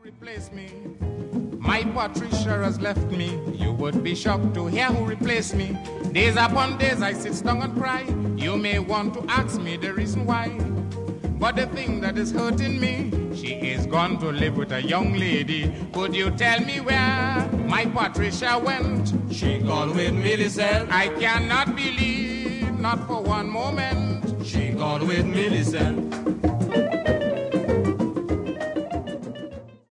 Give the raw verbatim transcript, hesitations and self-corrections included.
Replace me. My Patricia has left me. You would be shocked to hear who replaced me. Days upon days I sit down and cry. You may want to ask me the reason why, but the thing that is hurting me, she is gone to live with a young lady. Could you tell me where my Patricia went? She gone with Millicent. I cannot believe, not for one moment, she gone with Millicent.